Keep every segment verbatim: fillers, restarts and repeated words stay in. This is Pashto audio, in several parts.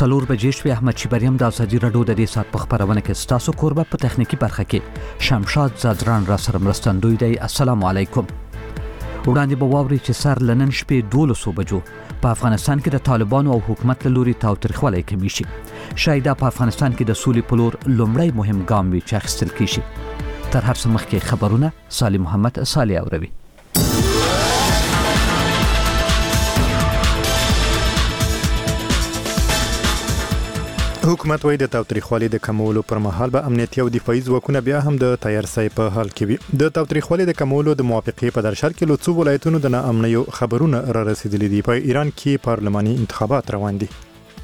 څلور بجې شوې. احمد شیبریم د ازادي راډیو د دې سات په خبرونه کې ستاسو کوربه په تخنیکی برخه کې شمشاد زادران را سره مرستندوی دی. السلام علیکم. وړاندې به واوري چې سر لنن شپې دولسو بجو په افغانستان کې د طالبانو او حکومت له لوري تاوتریخوالی کمی شي. شاید په افغانستان کې د سولې په لور لومړی مهم ګام وي چې اخیستل کیږي. تر هر څه مخکې خبرونه صالح محمد صالح اوروي. حکومت وايي د تاوتریخوالي د کمولو پر مهال به امنیتي او دفاعي ځواکونه بیا هم د تیارسۍ په حال کې وي. د تاوتریخوالي د کمولو د موافقې په درشل کې له څو ولایتونو د ناامنیو خبرونه را رسیدلي دي. په ایران کې پارلماني انتخابات روان دي.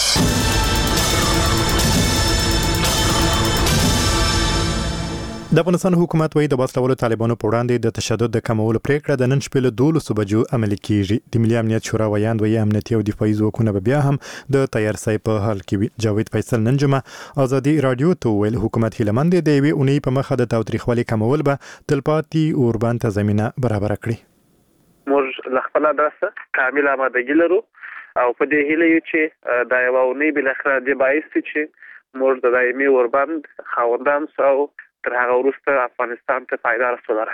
د افغانستان حکومت وايي د وسلوالو طالبانو په وړاندې د تشدد د کمولو پریکړه د نن شپې له دولسو بجو عملي کیږي. د ملي امنیت شورا ویاند وايي امنیتي او دفاعي ځواکونه به بیا هم د تیارسۍ په حال کې وي. جاوید فیصل نن جمعه ازادي رادیو ته ویل حکومت هیلمند دی د یوې اونۍ په مخه د تاوتریخوالي کمول به تلپاتې اوربند ته زمينه برابر کړي. موږ له خپل درسه کامل آمادګي لرو او په دې هیله یو چې د یو اونۍ بل اخر د باعث چې موږ د دایمي اوربند خاوندان سو تر هغه وروسته افغانستان ته پایدار رسوله.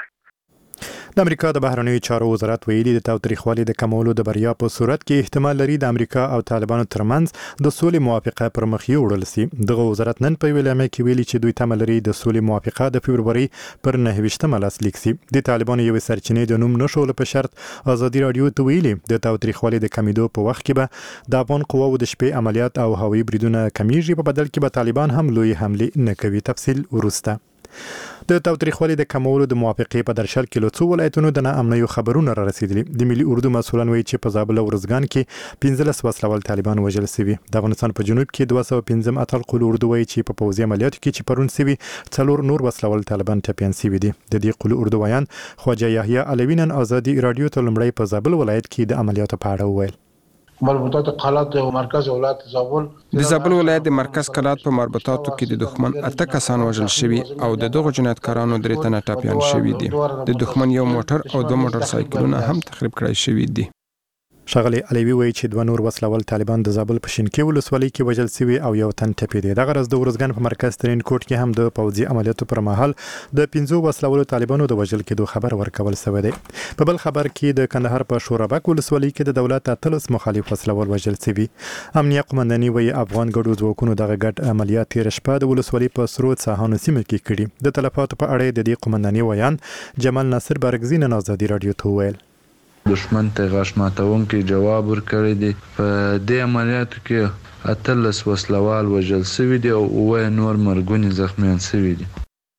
د امریکا د بهرنیو چارو وزارت ویلي د تاوتریخوالي د کمولو د بریا په صورت کې احتمال لري د امریکا او طالبانو ترمنځ د سولې موافقه پر مخ یوړل سي. دغه وزارت نن په ویلامه کې ویلي چې دوی تمه لري د سولې موافقه د فبروري پر نهه لاسلیک سي. د طالبانو یو سرچینې د نوم نشول په شرط ازادي رادیو ته ویلي د تاوتریخوالي د کمیدو په وخت کې به د افغان قواو د شپې عملیات او هوایي بریدونه کمیږي. په بدل کې به طالبان هم لوی حمله نه کوي. تفصیل ورسته. د تاوتریخوالي د کمولو د موافقې په درشل کې له څو ولایتونو د ناامنیو خبرونه را رسیدلي. د ملي اردو مسؤلان وایي چې په زابل او ارزګان کې پنځلس وسلوال طالبان وژل شوي. د افغانستان په جنوب کې دوه سوه پنځه اتل قل اردو وایي چې په پوځي عملیاتو کې چې پرون شوي څلور نور وسلوال طالبان ټپیان شوي دي. د دې قل اردو ویان خواجه یحیی علوی نن ازادي رادیو ته لومړی په زابل ولایت کې د عملیاتو په اړه وویل. مربوطات قلات او مرکز ولایت زابل د زابل ولایت د مرکز قلات په مربوطاتو کې د دښمن اته کسان وژل شوي او د دغه جنایتکارانو درې تنه ټپیان شوي دي. د دښمن یو موټر او دوه موټر سایکلونه هم تخریب کړای شوي دي. شغله علوی وایي چې دوه نور وسلوال طالبان د زابل په شینکي ولسوالۍ کې وژل شوي او یو تن ټپي دي. دغه ورځ د ورزګان په مرکز ترین کوټ کې هم د پوځي عملیاتو پر مهال د پنځو وسلوالو طالبانو د وژل کېدو خبر ورکول شوی دی. په بل خبر کې د کندهار په شورابک ولسوالۍ کې د دولت اتلس مخالف وسلوال وژل شوي. امنیه قومنداني وایي افغان ګډو ځواکونو دغه ګډ عملیات تیر شپه د ولسوالۍ په سرو څاهانو سیمه کې کړي. د تلفاتو په اړه د دې قومنداني ویان جمال ناصر برګزی نن ازادي رادیو ته ویل دشمن ته غاښ ماتونکي جواب ورکړی دی. په دې عملیاتو کې اتلس وسلوال وژل شوي دي او اووه نور مرګوني زخمیان شوي دي.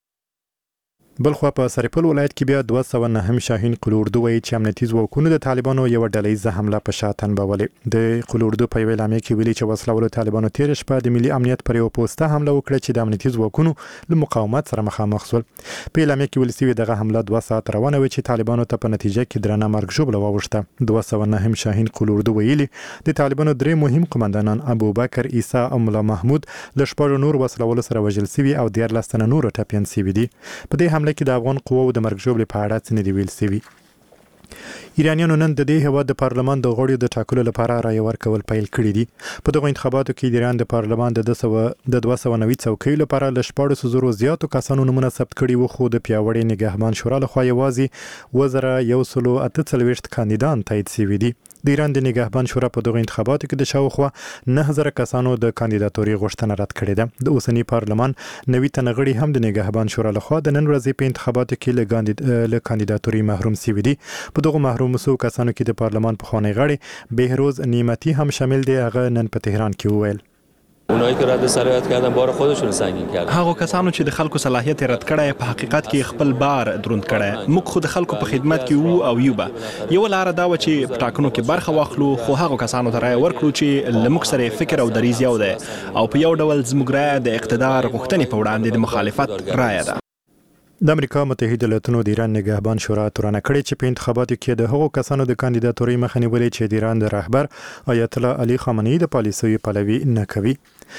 بلخوا په سرپل ولایت کې بیا دوه سوه نهم شاهین قل اردو وایي چې امنیتي ځواکونو د طالبانو یو ډلهیزه حمله په شا تنبولې. د قل اردو په ویلامه کې ویلي چې وسلوالو طالبانو تیر شپه د ملي امنیت پر یو پوسټه حمله وکړه چې د امنیتي ځواکونو له مقاومت سره مخامخ شول. په ویلامه کې ویل شوی دغه حمله دوه ساعت روانه وه چې طالبانو ته په نتیجه کې درنه مرګ ژوبله واوښته. دوه سوه نهم شاهین قل اردو ویلي د طالبانو درې مهم قومندانان ابوبکر عیسی او ملا محمود له شپږو نور وسلوالو سره وژل شوي او دیارلس تنه نور ټپیان شوي دي. په دې حمله کې د افغان قواو د مرګ ژوبلې په اړه څه نه دي ویل شوي. ایرانیانو نن د دې هیواد د پارلمان د غړو د ټاکلو لپاره رایه ورکول پیل کړي دي. په دغه انتخاباتو کې د ایران د پارلمان د دوه سوه نوي څوکیو لپاره له شپاړسو زرو زیاتو کسانو نومونه ثبت کړي وو، خو د پیاوړي نګهبان شورا لخوا یوازې اووه زره یو سل او اته څلوېښت کاندیدان تایید شوي دي. د ایران د نګهبان شورا په دغه انتخاباتو کې د شاوخوا نهه زره کسانو د کاندیداتوري غوښتنه رد کړې ده. د اوسنی پارلمان نوي تنه غړي هم د نګهبان شورا لخوا د نن ورځې په انتخاباتو کې له کاندیداتوري محروم شوي دي. په دغه محروم شوو کسانو کې د پارلمان پخوانی غړي بهروز نعمتی هم شامل دی. هغه نن په تهران کې وویل اونایی که رد صلاحیت کردن بار خودشون سنگین کردن. هغه کسانو چې د خلکو صلاحیت رد کړي په حقیقت کې خپل بار دروند کړي. موږ خو د خلکو په خدمت کې وو او یو به یو لار دا و چې په ټاکنو کې برخه واخلو، خو هغه کسانو ته رایه ورکړو چې لموږ سره فکر او دریځ یو دی او په یو ډول زموږ رایه د اقتدار غوښتنې په وړاندې د مخالفت رایه ده. د امریکا متحده ایالاتونو د ایران نگهبان شورا تورانه کړې چې په انتخاباتو کې د هغو کسانو د کاندیداتوري مخه نیولې چې د ایران د رهبر آیت الله علي خامنه‌ای د پالیسیو پلوي نه کوي.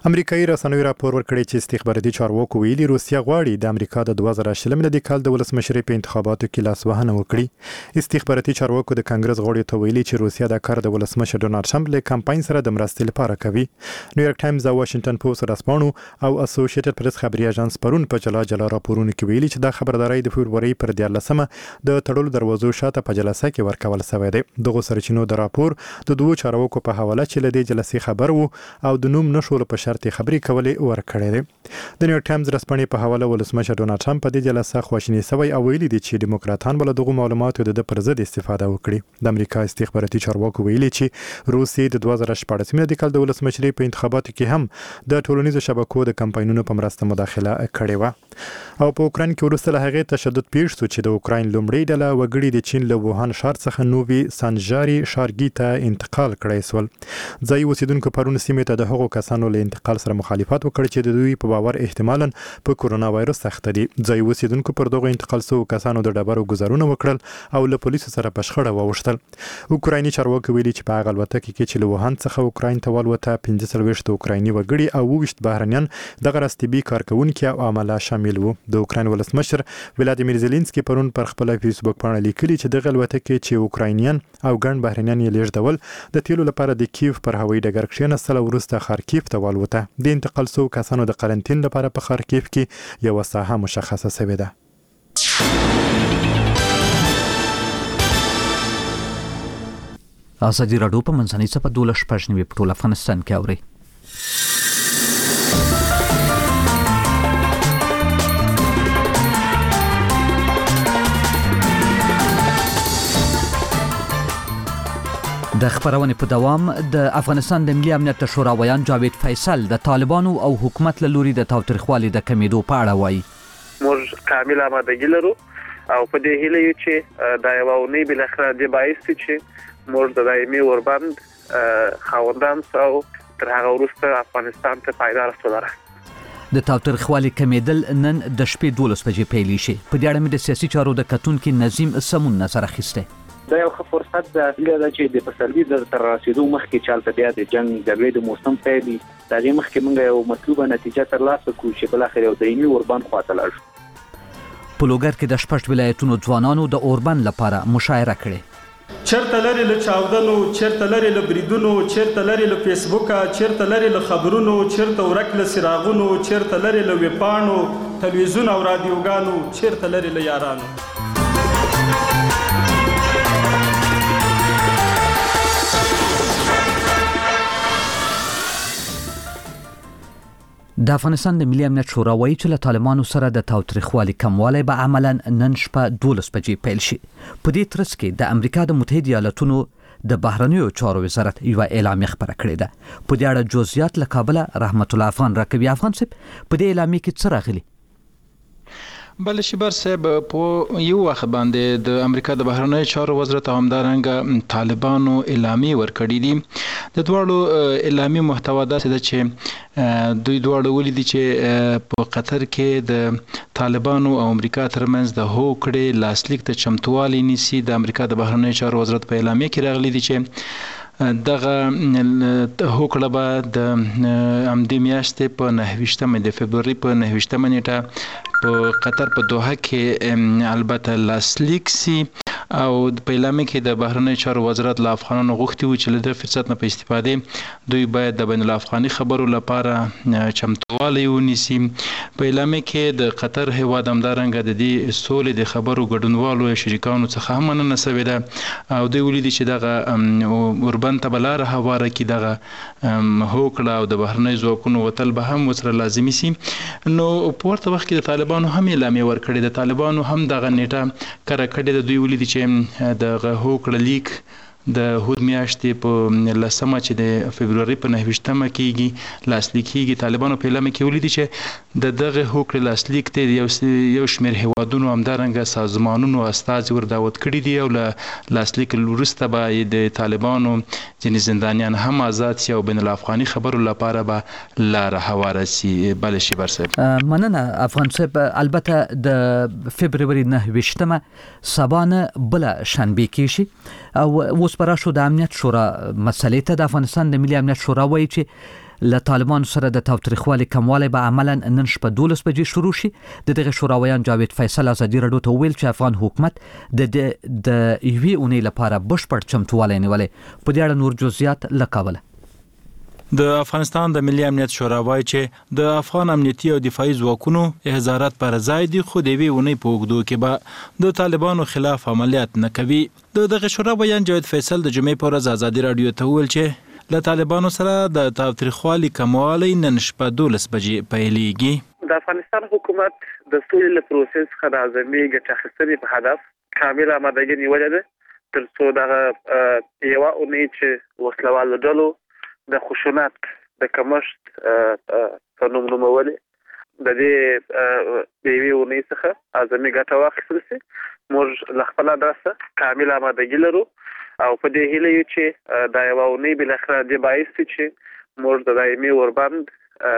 امریکایي رسنیو راپور ورکړی چې استخباراتي چارواکو ویلي روسیا غواړي د امریکا د دوه زره شل میلادي کال د ولسمشرۍ په انتخاباتو کې لاسوهنه وکړي. استخباراتي چارواکو د کانګرس غړو ته ویلي چې روسیا د کار د ولسمشر ډونالد ټرمپ له کمپاین سره د مرستې لپاره کوي. نیویارک ټایمز او واشنگټن پوسټ رسپانو او اسوسییټډ پریس خبري اژانس پرون په جلا جلا راپورونه کې ویلي چې دا خبرداري د فبرवरी پر دیارلسمه د تړلو دروازو شاته په جلسه کې ورکول شوې ده. دغه سرچینو د راپور د دوه چارواکو په حواله چې له دې جلسې خبر وو او د نوم نشول په شرط خبري کولې ورکړې ده. د نیویارک ټایمز رسپانې په حواله ولسمشر ډونالد ټرمپ په دې جلسه خواشینی شوی او ویلي دي چې دیموکراتان بل دغه معلوماتو د پر ضد استفاده وکړي. د امریکا استخباراتي چارواکو ویلي چې روسیې د دوه زره شپږ میلادي کال د ولسمشرۍ په انتخاباتو کې هم د ټولنیزو شبکو د کمپاینونو په مرسته مداخله کړې و. او په اوکران کې ورسته له هغې تشدد پیښ شو چې د اوکران لومړی ډله وګړي د چین له ووهان ښار څخه نووي سانجاري ښارګي ته انتقال کړی سول. ځایي اوسیدونکو پرون سیمې ته د هغو کسانو له انتقال سره مخالفت وکړ چې د دوی په باور احتمالاً په کورونا وایرس اخته دي. ځایي اوسیدونکو پر دغه انتقال شوو کسانو د ډبرو ګزارونه وکړل او له پولیسو سره په شخړه واوښتل. اوکرایني چارواکي ویلي چې په هغه الوتکه کې چې له ووهان څخه اوکراین ته والوته پنځه څلوېښت اوکرایني وګړي او اووه ویشت بهرنیان دغه راستبي کارکونکي او عامله شامل وو. د اوکراین ولسمشر ولادیمیر زيلنسکي پرون پر خپل فیسبوک باندې لیکلي چې دغه الوتکه چې اوکراینیان او ګڼ بهرنیان یې لیږدول د تیلو لپاره د کیف پر هوایي ډګر کښېنستل او وروسته خارکیف ته والوته. د انتقال شوو کسانو د قرنطین لپاره په خارکیف کې یوه ساحه مشخصه شوې ده. ازادي راډیو په منځنۍ صفحه دولس شپږ نوي په ټول افغانستان کې اوري. د خبرونې په دوام د افغانستان د ملي امنیت شورا ویان جاوید فیصل د طالبانو او حکومت له لوري د تاوتریخوالي د کمیدو په اړه وایي. موږ کامل آمادګي لرو او په دې هیله یو چې دا یو اونۍ بل اخر د بایس چې موږ د دایمي اوربند خاوندان او تر هغه وروسته افغانستان ته پایدار رسولره. د تاوتریخوالي کمیدل نن د شپې دولس بجې پیل شي. په دې اړه مې د سیاسي چارو د کتونکو نظیم سمون نظر اخیسته. دا یو ښه فرصت ده چې د پسرلي د تر رسیدو مخکې چالت بیا د جنگ جګړې د موسم پیلي د دې مخکې موږ یو مطلوبه نتیجه ترلاسه کړو چې بل اخر یو دایمي اوربند خواته لاړ شو. په لوګر کې د شپږ ولایتونو ځوانانو د اوربند لپاره مشاعره کړې. چرته لري له چاودنو، چرته لري له بریدونو، چرته لري له فیسبوکا، چرته لري له خبرونو، چرته ورک له سراغونو، چرته لري له ویپانو، تلویزیون او رادیوګانو، چرته لري له یارانو. د افغانستان د ملي امنیت شورا وایي چې له طالبانو سره د تاوتریخوالي کموالی به عملاً نن شپه دولس بجې پیل شي. په دې ترڅ کې د امریکا د متحده ایالاتونو د بهرنیو چارو وزارت یو اعلامیه خبره کړې ده. په دې اړه جزئیات له کابل رحمت الله افغان راکوي. افغان صاحب په دې اعلامیه کې څه راغلي؟ بل شبر صاحب په یو وخت باندې د امریکا د بهرنیو چارو وزارت همدارنګه طالبانو اعلامیه ورکړې دي. د دواړو اعلامیه محتوا ده چې دوی دواړو ولیدي چې په قطر کې د طالبانو او امریکا ترمنځ د هوکړې لاسلیک ته چمتووالی نیسي. د امریکا د بهرنیو چارو وزارت په اعلامیه کې راغلي دي چې دغه هوکړه به د همدې میاشتې په نهه ویشتمه د فبروري په نهه ویشتمه نیټه په قطر په دوحه کې البته لاسلیک سي. او په اعلامیه کې د بهرنیو چارو وزارت له افغانانو غوښتي وو چې له دې فرصت نه په استفاده دوی باید د بین الافغاني خبرو لپاره چمتووالی ونیسي. په اعلامیه کې د قطر هیواد همدارنګه د دې سولې د خبرو ګډونوالو یا شریکانو څخه هم مننه شوې ده او دوی ولیدي چې دغه اوربند ته به لاره هواره کړي، دغه هوکړه او د بهرنیو ځواکونو وتل به هم ورسره لازمي سي. نو په ورته وخت کې د طالبانو هم اعلامیه ورکړې ده. طالبانو هم دغه نیټه کره کړې ده. دوی ولیدي چې دغه هوکړه لیک د هود میاشتې په لسمه چې د فبروري په نهه ویشتمه کېږي لاسلیک کېږي. طالبانو په اعلامیه کې ولیدي چې د دغه هوکړې لاسلیک ته یو یو شمېر هیوادونو همدارنګه سازمانونو استازي ور دعوت کړي دي او له لاسلیک وروسته به د طالبانو ځینې زندانیان هم آزاد سي او بین الافغاني خبرو لپاره به لاره هواره سي. بله شیبر صاحب مننه افغان صاحب. البته د فبروري نهه ویشتمه سبا نه بله شنبه کېږي او اوس براشو د امنیت شورا مسلې ته د افغانستان د ملي امنیت شورا وایي چې له طالبانو سره د تاوتریخوالي کموالی به عملاً نن شپه دولس بجې شروع شي. د دغه شوراویان جاوید فیصل ازادي راډیو ته وویل چې افغان حکومت د د یوې اونۍ لپاره بشپړ چمتووالی نیولی. په دې اړه نور جزئیات له کابله. د افغانستان د ملي امنیت شورا وایي چې د افغان امنیتي او دفاعي ځواکونو احزارات پر ځای دي، خو د یوې اونۍ په اوږدو کې به د طالبانو خلاف عملیات نه کوي. د دغه شورا بیان جاوید فیصل د جمعې په ورځ ازادي راډیو ته وویل چې له طالبانو سره د تاوتریخوالي کموالی نن شپه دولس بجې پیلېږي. د افغانستان حکومت د سولې له پروسس څخه د اعظمي ګټې اخیستنې په هدف کامل آمادګي نیولې ده تر څو دغه یوه اونۍ چې وسلوالو ډلو د خشونت د کمښت په نوم نومولې د دې د یوې اونۍ څخه اعظمي ګټه واخیستل شي. موږ له خپله درسه کامل آمادګي لرو او په دې هیله یو چې دا یوه اونۍ بالاخره دې باعث شي چې موږ د دایمي اوربند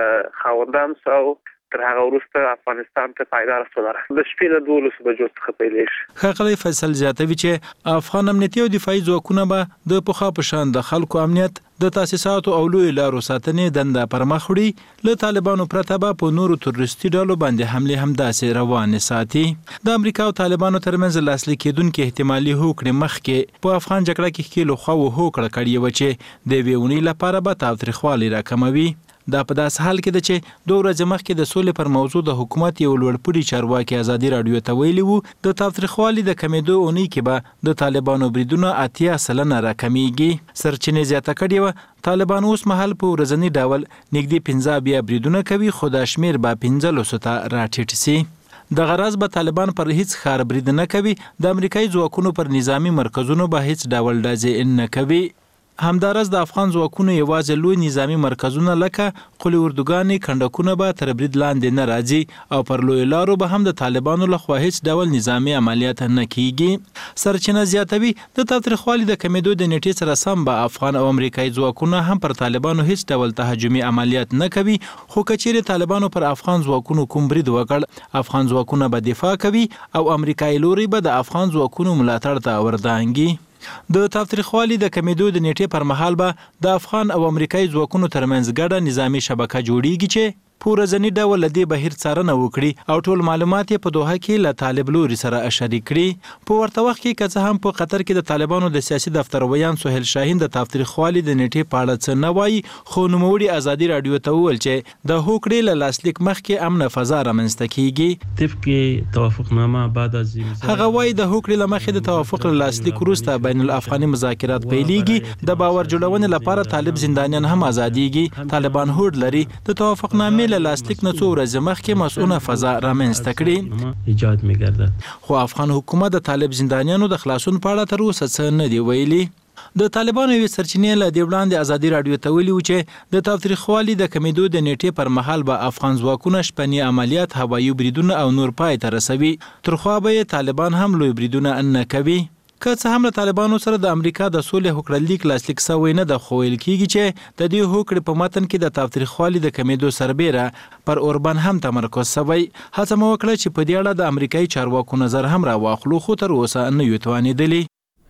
خاوندان سو او تر هغه وروسته افغانستان ته پایدار سولره د شپې له دولسو بجو څخه پیلېږي. ښاغلی فیصل زیاتوي چې افغان امنیتي او دفاعي ځواکونه به د پخوا په شان د خلکو امنیت، د تاسیساتو او لویو لارو ساتنې دنده پر مخ وړي. له طالبانو پرته به په نورو تروریستي ډلو باندې حملې همداسې روانې ساتي. د امریکا او طالبانو ترمنځ لاسلیک کېدونکې احتمالي هوکړې مخکې په افغان جګړه کې ښکېلو خواوو هوکړه کړې وه چې د یوې اونۍ لپاره به تاوتریخوالی راکموي. دا په داس حال کې ده چې دوه ورځې مخکې د سولې پر موضوع د حکومت یو لوړپوړي چارواکي ازادي راډیو ته ویلي وو د تاوتریخوالي د کمېدو اونۍ کې به د طالبانو بریدونه اتیا سلنه راکمیږي. سرچینې زیاته کړې وه طالبان اوس مهال په ورځني ډول نږدې پنځه بیا بریدونه کوي، خو دا شمېر به پنځلسو ته راټیټ سي. د غرض به طالبان پر هیڅ ښار برید نه کوي، د امریکایي ځواکونو پر نظامی مرکزونو به هیڅ ډول ډزې نه کوي. همدارس د افغان ځواکونو یوازې لوی نظامی مرکزونه لکه قلي اردوګانې کنډکونه به تر برید لاندې نه راځي او پر لوی لارو به هم د طالبانو لخوا هیڅ ډول نظامی عملیات نه کیږي. سرچینه زیاتوي د تاوتریخوالي د کمیدو د نیټې سره سم به افغان او امریکایي ځواکونه هم پر طالبانو هیڅ ډول تهاجمي عملیات نه کوي، خو کچېرې طالبانو پر افغان ځواکونو کوم برید وکړ، افغان ځواکونه به دفاع کوي او امریکایي لوري به د افغان ځواکونو ملاتړ ته وردانګي. د تاوتریخوالي د کمیدو د نیټې پر مهال به د افغان او امریکایي ځواکونو ترمنځ ګډه نظامی شبکه جوړیږي چې په ورځني ډول له دې بهیر څارنه وکړي او ټول معلومات یې په دوحه کې له طالب لوري سره شریک کړي. په ورته وخت کې که څه هم په قطر کې د طالبانو د سیاسي دفترویان سهیل شاهین د تاوتریخوالي د نیټې په اړه څه نه وایي، خو نوموړي ازادي راډیو ته وویل چې د هوکړې له لاسلیک مخکې امن فضا رامنځته کیږي. طبق توافقنامه بعد از هغه وایي د هوکړې له مخې د توافق له لاسلیک وروسته بین الافغاني مذاکرات پیلېږي، د باور جوړونې لپاره طالب زندانیان هم ازادېږي. طالبان هوډ لري د توافقنامې له لاسلیک نه څو ورځې مخکې مسؤونه فضا رامنځته کړي، ایجاد می‌گردد. خو افغان حکومت د طالب زندانیانو د خلاصون په اړه تر اوسه څه نه دی ویلي. د طالبانو یوې سرچینې له دې وړاندې ازادي راډیو ته ویلي وو چې د تاوتریخوالي د کمیدو د نیټې پر مهال به افغان ځواکونه شپني عملیات، هوایي بریدونه او نور پای ته رسوي، تر خوا به یې طالبان هم لوی بریدونه نه کوي. که څه هم له طالبانو سره د امریکا د سولې هوکړه لیک لاسلیک شوی نه ده، خو ویل کېږي چې د دې هوکړې په متن کې د تاوتریخوالي د کمیدو سربیره پر اوربان هم تمرکز شوی. هڅه مو وکړه چې په دې اړه د امریکایي چارواکو نظر هم راواخلو، خو تر اوسه نه یو توانېدلي.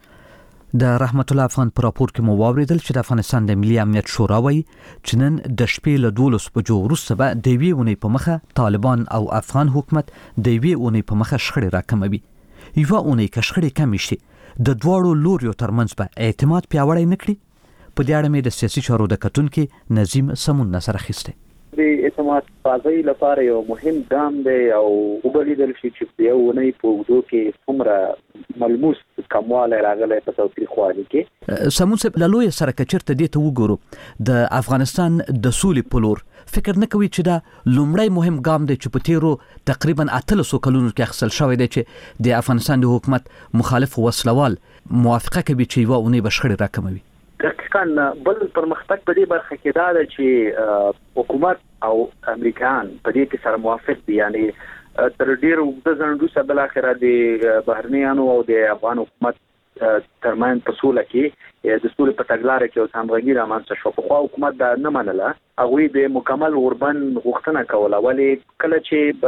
د رحمت الله افغان په راپور کې مو واوریدل چې د افغانستان د ملي امنیت شورا وایي چې نن د شپې له دولس بجو وروسته به د یوې اونۍ په مخه طالبان او افغان حکومت د یوې اونۍ په مخه شخړې راکموي. یوه اونۍ که شخړې کمې شي د دواړو لوریو ترمنځ به اعتماد پیاوړی نه کړي. په دې اړه مې د سیاسي چارو د کتونکي نظیم سمون نه سره اخیستی. د اعتماد سازۍ لپاره یو مهم ګام دی او وبلیدل شي چې په یو اونۍ په اوږدو کې څومره ملموس کموالی راغلی په تاوتریخوالي کې. سمون صاحب له لویه سره که چېرته دې ته وګورو د افغانستان د سولې په لور فکر نه کوي چې دا لومړی مهم ګام دی چې په تیرو تقریبا اتلسو کلونو کې اخیستل شوی دی چې د افغانستان د حکومت مخالف وسلوال موافقه کوي چې یوه اونۍ به شخړې راکموي؟ دقیقاً بل پرمختګ په دې برخه کې دا ده چې حکومت او امریکایان په دې کې سره موافق دي، یعنی تر ډېر اوږده ځنډ وروسته بالاخره د بهرنیانو او د افغان حکومت ترمنځ په سوله کې د سولې په تګلاره کې اوس همغږي رامنځته شوه. پخوا حکومت دا نه منله، هغوی د مکمل اوربند غوښتنه کوله، ولې کله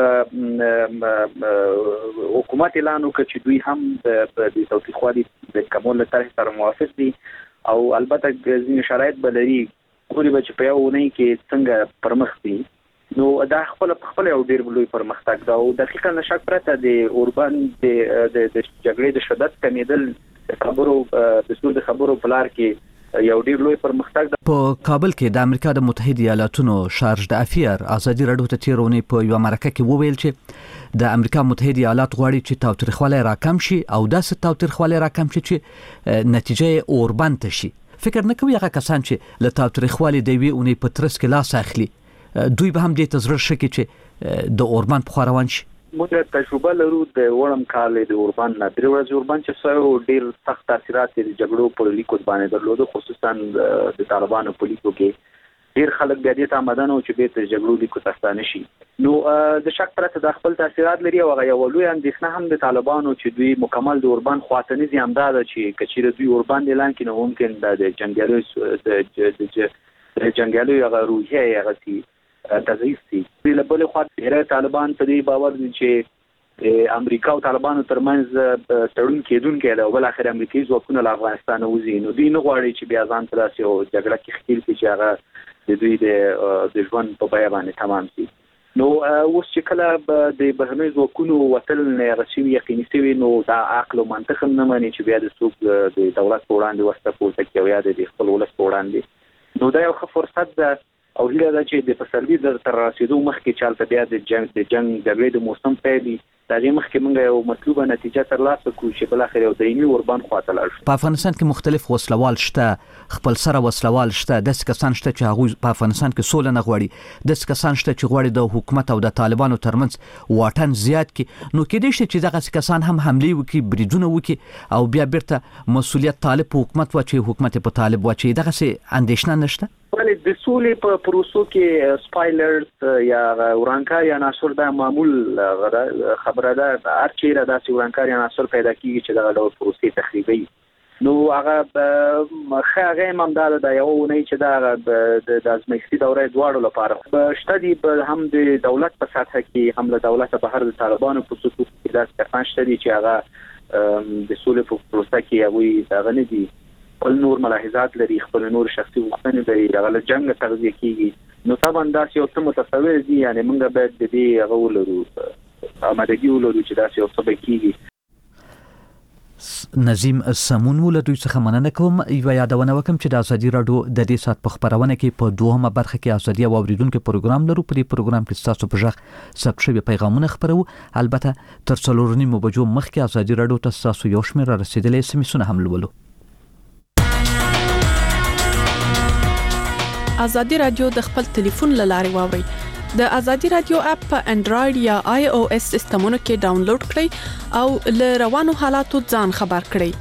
چې حکومت اعلان وکړ چې دوی هم د تاوتریخوالي د کمولو له طرحې سره موافق دي او البته ځینې شرایط به لري ګوري به چې په یو ونې کې څنګه پرمخ دي نو دا خپل خپل یو ډیر لوی پرمختګ دا او دقیقاً نشک پرته د اوربان د د جګړې د شدت کمیدل خبرو د سود خبرو پلار کې یو ډیر لوی پرمختګ په کابل کې د امریکا د متحده ایالاتونو شارج د افیر ازادي راډیو ته تیرونی په یو مرکه کې وویل چې د امریکا متحده ایالات غواړي چې تاوتریخوالی راکم شي او داسې تاوتریخوالی راکم شي چې نتیجه اوربان ته شي. فکر نه کوي هغه کسان چې له تاوتریخوالي د وی اونې په ترڅ کې لاس اخلي دوی به هم دې تزرر شي چې د اوربان په خوروان شي. موږ تجربه لرو د وړم کال د اوربان نه درې ورځې اوربان چې سره ډیر سخت تاثیرات د جګړو په لیکو باندې درلوده خصوصا د طالبانو په لیکو کې ډیر خلک بیا دې ته آمدن او چې به د جګړو لیکو تستانه شي نو د شک پرته د خپل تاثیرات لري او هغه یو لوی اندېښنه هم د طالبانو چې دوی مکمل د اوربان خواته نه زیامدار چې کچېره دوی اوربان اعلان کړي نو ممکن د جنگیالو د جنگیالو هغه روحیه هغه سي تضعیف دي. بل بل خو ډیره طالبان په دې باور دي چې امریکا او طالبانو ترمنځ تړون کېدونکې ده او بل اخر امریکایي ځواکونه له افغانستان وځي نو دوی نه غواړي چې بیا ځان ته داسې یو جګړه کې ښکېل کړي چې هغه د دوی د د ژوند په بیه باندې تمام شي. نو اوس چې کله د بهرنیو ځواکونو وتل نه رسمي یقیني شوي نو دا عقل او منطق هم نه ماني چې بیا د څوک د دولت په وړاندې ورسته پورته کوي یا د خپل ولس په وړاندې نو دا یو ښه فرصت ده او هیله ده چې د پسرلي د تر رسیدو مخکې چالت بیا د جنگ د جنگ جګړې د موسم پیلي د دې مخکې موږ یو مطلوبه نتیجه ترلاسه کړو چې بل اخر یو دایمي اوربان خواته لاړ شو. په افغانستان کې مختلف وسلوال شته خپل سره وسلوال شته د کسان شته چې هغه په افغانستان کې سول نه غواړي د کسان شته چې غواړي د حکومت او د طالبانو ترمنځ واټن زیات کړي نو کې دې چې دغه کسان هم حمله وکړي بریدونه وکړي او بیا بیرته مسولیت طالب حکومت واچي حکومت په طالب واچي دغه څه اندېښنه نشته. ولې د سولې په پروسو کې سپایلرز یا ورانکار یا ناشور د معمول خبره ده هر چیرې داسې ورانکار یا ناشور پیدا کیږي چې دغه ډول پروسې تخریبي نو هغه خاغه ممدار د یو نه چې دا د ازمایښتي دوره دواړو لپاره شته دي هم د دولت په سطح کې هم له دولت بهر د طالبانو په صفوف کې داسې کسان شته دي چې هغه د سولې په پروسه کې هغه دغه نه دي خپل نور ملاحظات لري خپل نور شخصي غوښتنې لري هغه له جنگ تغذیه کیږي نو طبعا دا یو څه متصور دي یعنی موږ باید د دې هغه ولرو آمادګي ولرو چې دا یو څه به کیږي. نظیم سمون ول دوی څخه مننه کوم یو یادونه وکم چې د ازادي راډیو د دې سات په خبرونه کې په دوهمه برخه کې ازادي او اوریدونکو پروګرام لرو په دې پروګرام کې تاسو په ځخ ثبت شوی پیغامونه خبرو البته تر څلورنی مبجو مخکې ازادي راډیو ته تاسو یو شمېر رسیدلې سمسونه هم لولو. ازادي راډیو د خپل ټلیفون لارې واوري د ازادي راډیو اپ په انډراید یا آی او اس سیستمونو کې ډاونلوډ کړئ او له روانو حالاتو ځان خبر کړئ.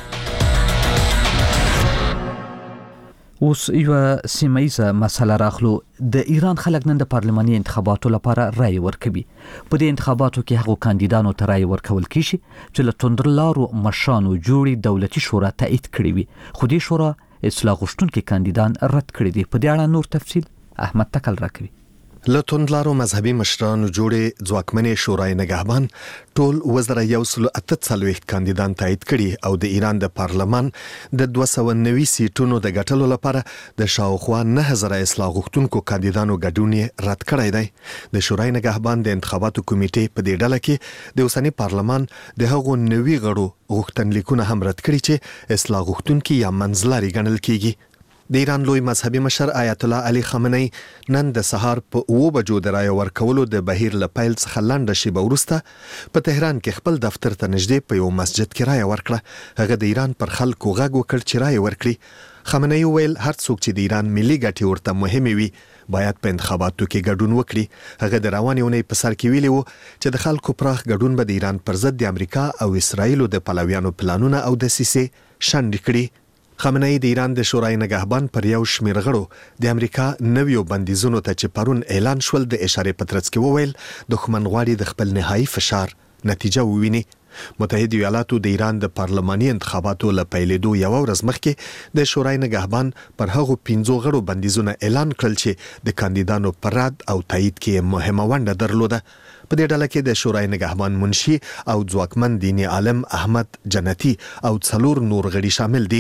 اوس یو سیمایزه مسله راخلو د ایران خلک نن د پارلماني انتخاباتو لپاره رائے ورکوي. په دې انتخاباتو کې هغو کاندیدانو ته رائے ورکول کیږي چې له توندلارو مشرانو جوړي دولتي شورا تایید کړي وي خو دې شورا اصلاح غوښتونکي کاندیدان رد کړي دي. په دې اړه نور تفصیل احمد تکل راکوي. له توندلارو مذهبي مشرانو جوړې ځواکمنې شورای نگهبان ټول وزره یو سل اته څلوېښت کاندیدان تایید کړي او د ایران د پارلمان د دوه سوه نوي سیټونو د ګټلو لپاره د شاوخوا نه هزاره اصلاح غوښتونکو کاندیدانو ګډون رد کړی دی. د شورای نگهبان د انتخاباتو کمیټې په دې ډله کې د اوسنی پارلمان د هغو نوي غړو غوښتنلیکونه هم رد کړي چې اصلاح غوښتونکي یا منځلاري ګڼل کیږي. د ایران لوی مذهبي مشر آیت الله علي خامنئي نن د سهار په اوه بجو د رایې ورکولو د بهیر له پیل څخه لنډه شیبه وروسته په تهران کې خپل دفتر ته نږدې په یو مسجد کې رایې ورکړه. هغه د ایران پر خلکو غږ وکړ چې رایې ورکړي. خامنئي وویل هر څوک چې د ایران ملي ګټې ورته مهمې وي باید په انتخاباتو کې ګډون وکړي. هغه د روانې اونۍ په سر کې ویلي وو چې د خلکو پراخ ګډون به د ایران پر ضد د امریکا او اسرایلو د پلویانو پلانونه او دسیسې شنډې کړي. خامنئي د ایران د شورای نگهبان پر یو شمېر غړو د امریکا نویو بندیزونو ته چې پرون اعلان شول د اشارې په ترڅ کې وویل دښمن غواړي د خپل نهایي فشار نتیجه وویني. متحده ایالاتو د ایران د پارلماني انتخاباتو له پیلېدو یو ورځ مخکې د شورای نگهبان پر هغو پنځو غړو بندیزونه اعلان کړل چې د کاندیدانو پر رد او تایید کې مهمه ونډه درلوده. په دې ډله کې د شورای نگهبان منشي او ځواکمن دیني عالم احمد جنتی او څلور نور غړي شامل دي.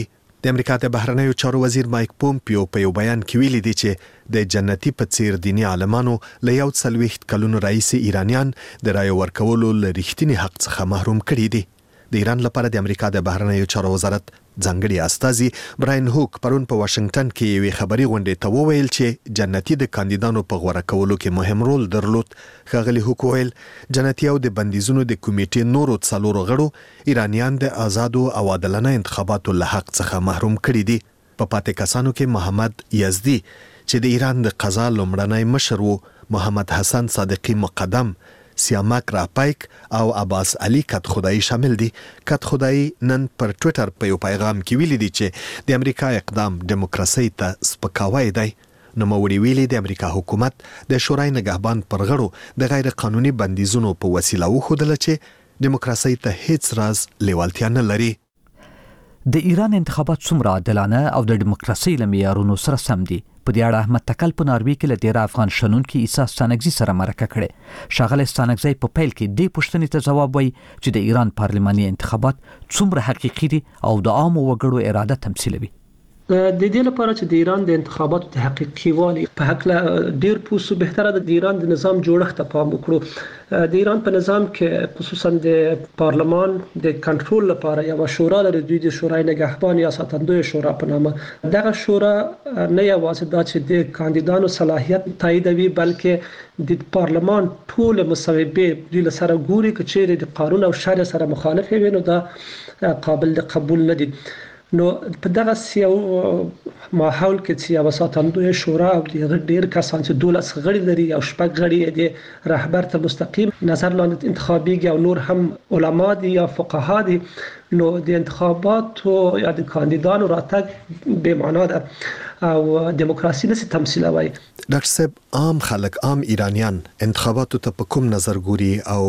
د امریکا د بهرنیو چارو وزیر مایک پومپیو په یو بیان کې ویلي دی چې د جنتی په څیر دینی عالمانو له یو څلوېښت کلونو راهیسې ایرانیان د رایې ورکولو له رښتیني حق څخه محروم کړي دي. د ایران لپاره د امریکا د بهرنیو چارو وزارت ځانګړي استازي براین هوک پرون په واشنگټن کې یوې خبري غونډې ته وویل چې جنتی د کاندیدانو په غوړه کولو کې مهم رول درلود. ښاغلي هوک ویل جنتی او د بندیزونو د کمیټې نورو څلورو غړو ایرانیان د آزادو او عادلانه انتخاباتو له حق څخه محروم کړي دي. په پاتې کسانو کې محمد یزدي چې د ایران د قضا لومړنی مشر وو، محمد حسن صادقی مقدم، سیامک راپایک او عباس علي کت خدای شامل دي. کت خدای نن پر ټوئیټر په یو پیغام کې ویلي دي چې د امریکا اقدام دیموکراسي ته سپکاوی دی. نوموړي ویلي د امریکا حکومت د شورای نگهبان پر غړو د غیر قانوني بندیزونو په وسیله وښودله چې دیموکراسي ته هیڅ راز لیوالتیا نه لري. د ایران انتخابات څومره عادلانه او د دیموکراسي له معیارونو سره سم دي؟ په دې اړه احمد تکل په ناروې کې له ډیر افغان شنونکو عیسی ستانکزي سره مرکه کړې. ښاغلی ستانکزي په پیل کې دې پوښتنې ته ځواب وایي چې د ایران پارلماني انتخابات څومره حقیقي دي او د عامو وګړو اراده تمثیلوي. د دې لپاره چې د ایران د انتخاباتو د حقیقي والي په حق له ډیر پوسو بهتره د ایران د نظام جوړښت ته پام وکړو. د ایران په نظام کې خصوصا د پارلمان د کنټرول لپاره یو شورا لري، دوی د شورای نگهبان یا ساتندوی شورا په نامه. دغه شورا نه یوازې دا چې د کاندیدانو صلاحیت تاییدوي بلکې د پارلمان ټول مصوبې دوی له سره ګوري، که چیرې د قانون او شرع سره مخالف وي نو دا قابل د قبول نه دي. نو په دغه سیاو ماحول کې چې یو ساتندوی شورا او د ډیر کسان چې دولس غړي لري او شپږ غړي د رهبر ته مستقیم نظر لاندې انتخابيږي او نور هم علما دي یا فقها دي، نو د انتخاباتو یا د کاندیدانو راتګ به معنا ده او دیموکراسي نشي تمثیلوي. ډاکټر صاحب عام خلک عام ایرانیان انتخاباتو ته په کوم نظر ګوري او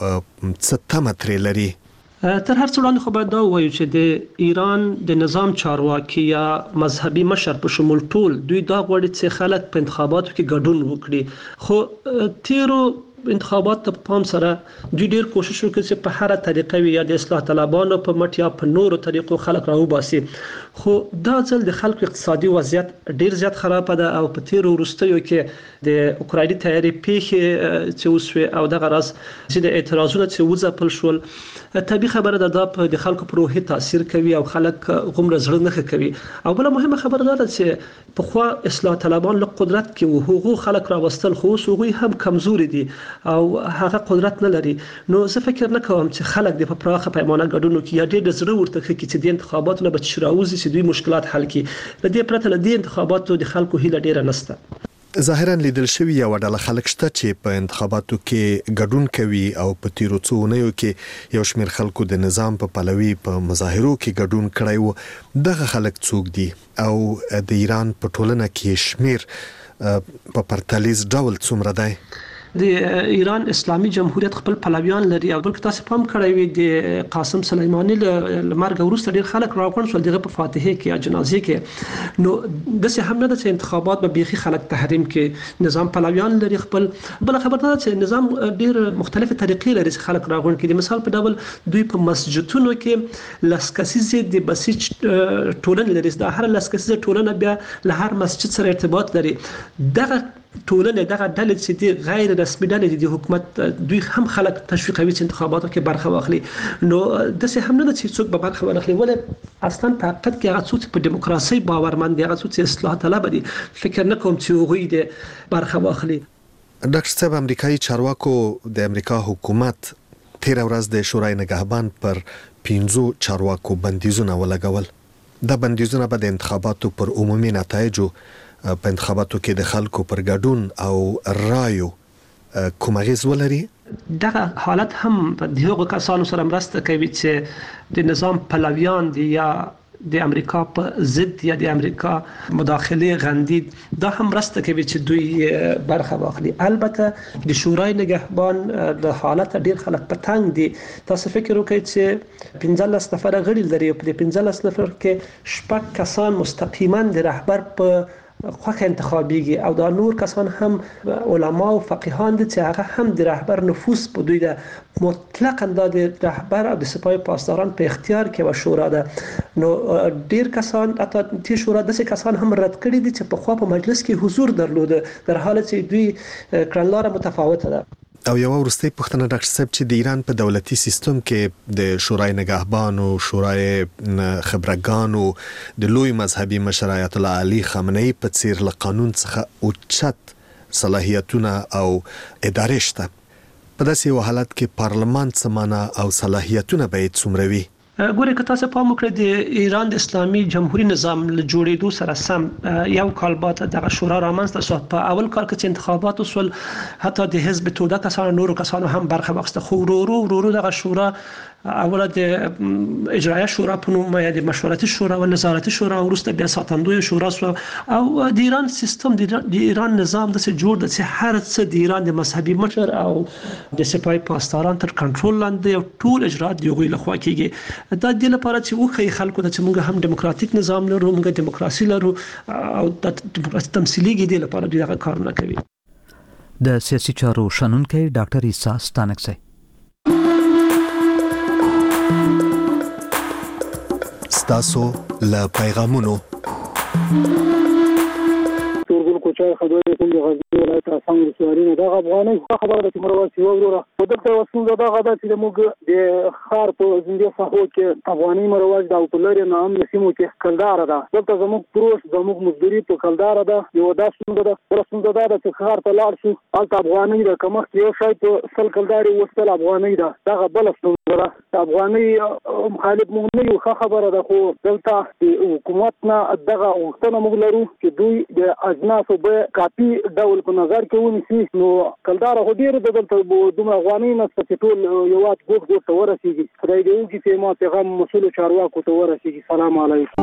څه تمه ترې لري؟ تر هر څه وړاندې خو باید دا ووایو چې د ایران د نظام چارواکي یا مذهبي مشر په شمول ټول دوی دا غواړي چې خلک په انتخاباتو کې ګډون وکړي. خو تیرو انتخابات ته پام سره دوی ډیر کوشش وکړي چې په هر طریقه وي، یا د اصلاح طلبانو په مټ یا په نورو طریقو خلک راوباسي. خو دا ځل د خلکو اقتصادي وضعیت ډیر زیات خراب ده او په تیرو وروستیو کې د اوکرایني تیاري پیښې چې وسوي او دغه راز چې د اعتراضونو چې وځپل شول، طبيعي خبره ده دا په د خلکو پر روحي تاثیر کوي او خلک غومره زړه نه کوي. او بل مهمه خبره ده چې په خوا اصلاح طلبان له قدرت کې وو، هغه خلک راوستل خو هغه هم کمزوري دي او هغه قدرت نه لري. نو زه فکر نه کوم چې خلک د په پراخه پیمانه ګډون وکړي یا ډېر زړه ورته کوي چې د انتخاباتو نه بچ راوځي چې دوی مشکلات حل کړي. لدې پرته لدې انتخاباتو د خلکو هیله ډیره نشته. ظاهرا لیدل شوی یو ډله خلک شته چې په انتخاباتو کې ګډون کوي او په تیرو څو اونیو کې یو شمېر خلکو د نظام په پلوي په مظاهرو کې ګډون کړی وو. دغه خلک څوک دي او د ایران په ټولنه کې شمېر په پرتلیز ډول څومره دی؟ د ایران اسلامي جمهوریت خپل پلویان لري او بلکې تاسو پام کړی وي د قاسم سلیمانی له مرګ وروسته ډیر خلک راغون شول دغه په فاتحه کې یا جنازې کې. نو د څه هم نه د انتخابات به بيخي خلک تحریم کې نظام پلویان لري خپل. بل خبر ده چې نظام ډیر مختلفه طریقې لري چې خلک راغون کې. مثال په ډول دوی په مسجدونو کې لاسکسیزه د بسیج ټولنه لري، د هر لاسکسیزه ټولنه بیا له هر مسجد سره ارتباط لري. دغه ټولنه دغه ډلې چې د غیر رسمي ډلې د حکومت دوی هم خلک تشویقوي چې انتخاباتو کې برخه واخلي. نو د څه هم نه چې څوک به برخه واخلي، ولې اصلا په حقیقت کې هغه څوک په دیموکراسي باورمند دي، هغه څوک چې اصلاح طلب دي، فکر نه کوم چې هغوی د برخه واخلي. ډاکټر صاحب امریکایي چارواکو د امریکا حکومت تیر ورځ د شورای نگهبان پر پنځو چارواکو بندیزونه ولګول. دا بندیزونه به د انتخاباتو پر عمومي نتایجو په انتخاباتو کې د خلکو پر ګډون او رایو کوم اغیز ولري؟ دغه حالت هم د هغو کسانو سره مرسته کوي چې د نظام پلویان دي یا د امریکا په ضد یا د امریکا مداخله غندي، دا هم مرسته کوي چې دوی برخه واخلي. البته د شورای نگهبان د حالت ډیر خلک په تنګ دي. تاسو فکر وکړئ چې پنځلس نفر غړي لري، په دې پنځلس نفر کې شپږ کسان مستقیما د رهبر په خوخه انتخابيږي او دا نور کسان هم علما او فقيهان دي چې هغه هم د رهبر نفوذ په دوی د مطلقاً د رهبر او د سپاه پاسداران په اختیار کې و شورا ده. نو ډیر کسان حتی چې شورا د کسان هم رد کړي دي چې په خوا په مجلس کې حضور درلوده در حال چې دوی کړنلاره متفاوته ده. او یو ورسته پښتنه ډاکټر صاحب چې د ایران په دولتي سیستم کې د شورای نگهبانو، شورای خبرګانو، د لوی مذهبي مشر آیت الله علي خامنه‌ای په څیر له قانون څخه اوچت صلاحیتونه او ادارې شته. په داسې حالت کې پارلمان سمانه او صلاحیتونه باید څومره وي؟ ګوره که تاسو په موږ د ایران د اسلامي جمهوریت نظام له جوړېدو سره سم یو کال بعد دغه شورا رامنځته شو. په اول کال کې چې انتخابات وسول حتی د حزب توده کسانو نورو کسانو هم برخه واخیسته، خو ورو ورو ورو دغه شورا اوله د اجرایه شورا په نوم یا د مشورتي شورا او نظارتي شورا وروسته بیا ساتندوی شورا سو. او د ایران سیستم د ایران نظام د څه جوړ د څه هر څه د ایران د مذهبي مشر او د سپاه پاسداران تر کنټرول لاندې ټول اجرات دی غوښه لخوا کیږي. دا د لپاره چې وخی خلکو ته چې موږ هم دیموکراتیک نظام لرو، موږ دیموکراسي لرو او د دیموکراسي تمثيلي کې دی لپاره دغه کارونه کوي. د سیاسي چارو شنونکي ډاکټر عیسی ستانکسي ستاسو له پیغامونو تورګل کوچای خبرې کوم د غزنی ولایت اسام رسوارینه دا افغاني خبره د مرواسي وګوره په دغه وسنګ دا غدا چې موږ د خار په زنده صحو کې افغاني مرواز دا په لری نه هم نسیمو کې کلدار ده. دلته زموږ پروش زموږ مزدوري په کلدار ده. یو دا څنګه ده ورسنګ دا چې خار ته لاړ شو البته افغاني د کمخ یو شای په سل کلداري وستل افغاني ده. دا بل څنګه ده افغاني مخالف مونږ نه یو خبره ده. خو دلته حکومت نه دغه وختونه موږ لرو چې دوی د اجناسو به کاپي ډول په نظر کې ونیسي. نو کلدار هو ډیر د دلته دومره افغاني نه ټول یو وات ګوښ ګوښ ته ورسیږي. خدای دې وکړي چې ما پیغام مسؤل چارواکو ته ورسیږي. سلام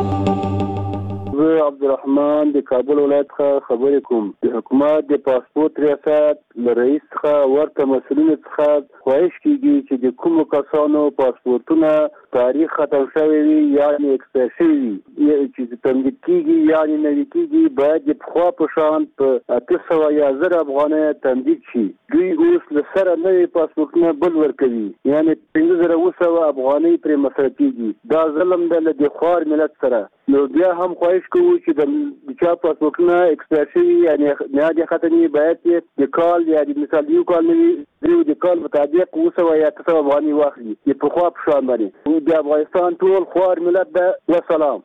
علیکم. زه عبدالرحمن د کابل ولایت څخه خبرې کوم. د حکومت د پاسپورت ریاست له رئیس څخه ورته مسؤلینو څخه خواهش کیږي چې د کومو کسانو پاسپورتونه تاریخ ختم شوی وي یعنی ایکسپایر شوی وي چې تمدید کیږي یعنی نوي کیږي باید د پخوا په شان په اته سوه یا زر افغانۍ تمدید شي. دوی اوس له سره نوي پاسپورتونه بل ورکوي یعنی پنځه زره اوه سوه افغانۍ پرې مصرف کیږي. دا ظلم دی له د خوار ملت سره. نو بیا هم خواهش کوو چې د چا پاسپورتونه ایکسپایر شوي یعنی نهادي ختمي باید د کال یا د مثال یو کال نوي دریو د کال مطابق اوه سوه یا اته سوه افغانۍ واخلي د پخوا په شان باندې. د افغانستان ټول خوار ملت ده. وسلام.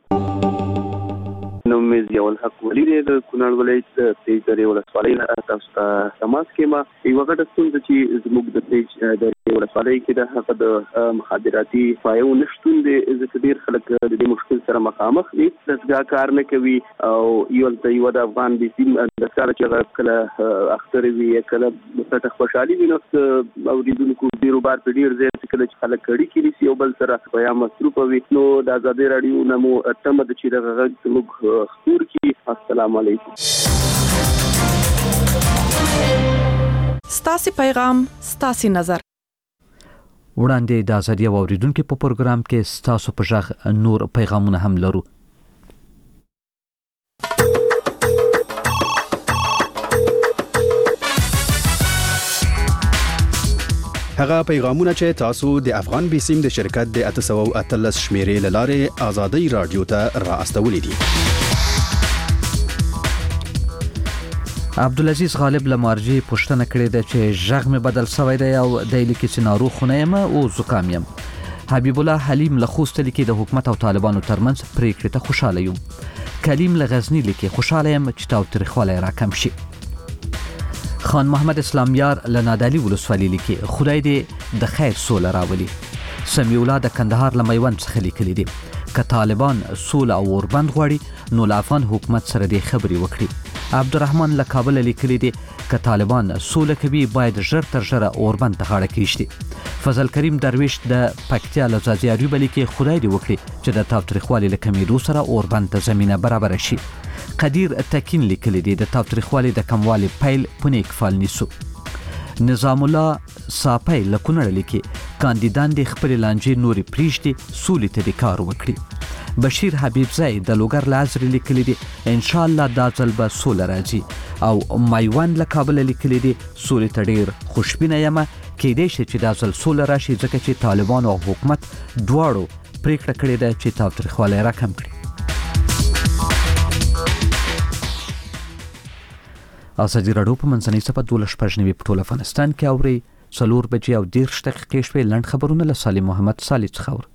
نو مې ضیاء الحق ولی د کونړ ولایت تیج درې ولسوالۍ نه تاسو ته تماس کېما. یو وخت څنګه چې زموږ د تیج درې ولسوالۍ کې د هغه د مخابراتي پایو نشټون د ځکه ډیر خلک د دې مشکل سره مخامخ دي. دغه کار نه کوي او یو ته یو د افغان د سیم د کار چې کله اختر وی کله مستحق خوشحالي وي نو اوریدونکو ډیرو بار په ډیر ځای کې کله خلک کړي کړي یو بل سره بیا مصروف وي. نو د آزادي رادیو نمو اتمه د چې دغه موږ خبر کی. السلام علیکم. ستاسو پیغام ستاسو نظر وړاندې د ازادي اوریدونکو په پروګرام کې ستاسو په ژغ نور پیغامونه هم لرو. هغه پیغامونه چې تاسو د افغان بیسیم د شرکت د اته سوه او اتلس شمیرې لاره ازادي رادیو ته را استولې دي. عبدالعزیز غالب لمارجی پوښتنه کړې ده چې ژغ مې بدل شوی دی او د لیکي چې ناروغ خونه یم او زکام یم. حبیب الله حلیم له خوست لیکي د حکومت او طالبانو ترمنځ پریکړه ته خوشاله یم. کلیم له غزنی لیکي خوشاله یم چې تاوتریخوالی را کم شي. خان محمد اسلامیار له نادعلي ولسوالۍ لیکي خدای دې د خیر سوله راولي. سمیع الله د کندهار له میوند څخه لیکلي دي که طالبان سوله او اوربند غواړي نو له افغان حکومت سره دې خبرې وکړي. عبدالرحمن له کابل لیکلي دي که طالبان سوله کوي باید ژر تر ژره اوربند ته غاړه کېږدي. فضل کریم درویش د پکتیا له ځاځي ایوب لیکي خدای دې وکړي چې د تاوتریخوالي له کمېدو سره اوربند ته زمینه برابره شي. قدیر تکین لیکلي دي د تاوتریخوالي د کموالي پیل په نیک فال نیسو. نظام الله صاپی له کونړ لیکي کاندیدان دې خپل لانجې نوري پریږدي سولې ته د کار وکړي. بشیر حبیبزی د لوګر لازر لیکلی دی ان شاء الله دا ځل به سوله راځي او مایوان له کابل لیکلی دی سولې ته ډیر خوشبینه یم کېدای شي چې دا ځل سوله راشي ځکه چې طالبان او حکومت دواړو پریکړه کړې ده چې تاوتریخوالی راکم کړي. ازادي راډیو په منځنۍ صفحه دولس شپږ نوي په ټول افغانستان کې اوري څلور بجې او دېرش دقیقې شوې. لنډ خبرونه له سالم محمد صالح څخه اوري.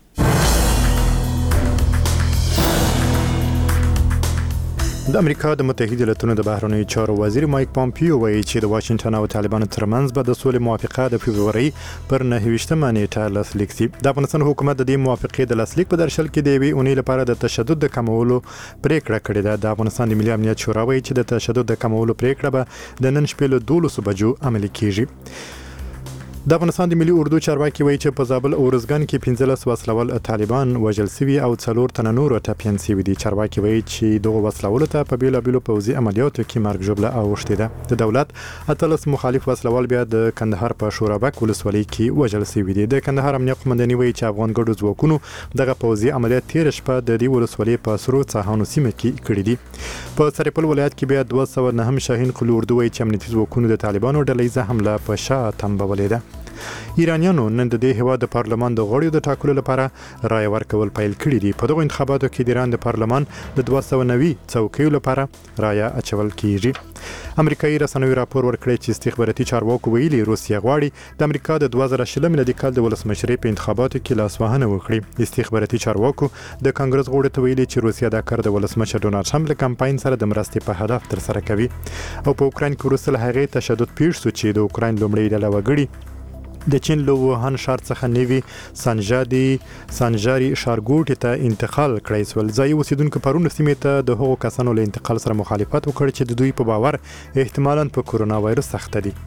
د امریکا د متحده ایالاتونو د بهرنیو چارو وزیر مایک پامپیو وایي چې د واشنگټن او طالبانو ترمنځ به د سولې موافقه د فبروري پر نهه ویشتمه نیټه لاسلیک شي. د افغانستان حکومت د دې موافقې د لاسلیک په درشل کې د یوې اونۍ لپاره د تشدد د کمولو پریکړه کړې ده. د افغانستان د ملي امنیت شورا وایي چې د تشدد د کمولو پریکړه به د نن شپې له دولسو بجو عملي کیږي. د افغانستان د ملي اردو چارواکي وایي چې په زابل او ارزګان کې پنځلس وسلوال طالبان وژل شوي او څلور تنه نور ټپیان شوي دي. چارواکي وایي چې دغه وسلوالو ته په بیلابیلو پوځي عملیاتو کې مرګ ژوبله اوښتې ده. د دولت اتلس مخالف وسلوال بیا د کندهار په شورابک ولسوالۍ کې وژل شوي دي. د کندهار امنیت قومنداني وایي چې افغان ګډو ځواکونو دغه پوځي عملیات تیر شپه د دې ولسوالۍ په سرو څاهانو سیمه کې کړي دي. په سرپل ولایت کې بیا دوه سوه نهم شاهین قلو اردو وایي چې امنیتي ځواکونو د طالبانو ډلهیزه حمله په شا تنبولې ده. ایرانیانو نن د دې هیواد د پارلمان د غړیو د ټاکلو لپاره رای ورکول پیل کړي دي. په دغه انتخاباتو کې د ایران د پارلمان د دوه سوه نوي څوکیو لپاره رای اچول کیږي. امریکایي رسنیو راپور ورکړی چې استخباراتي چارواکو ویلي روسیه غواړي د امریکا د دوه زره شل میلادي کال د ولسمشرۍ په انتخاباتو کې لاسوهنه وکړي. استخباراتي چارواکو د کانګرس غړو ته ویلي چې روسیه دا کار د ولسمشر ډونالډ ټرمپ له کمپاین سره د مرستې په هدف ترسره کوي. او په اوکراین کې وروسته له هغې تشدد پیښ شو چې د اوکراین لومړی ډله وګړي د چین له ووهان ښار څخه نوي سانجادي سانجاري ښارګوټي ته انتقال کړی سول. ځایي اوسیدونکو پرون سیمې ته د هغو کسانو له انتقال سره مخالفت وکړ چې د دوی په باور احتمالاً په کورونا وایرس اخته دي.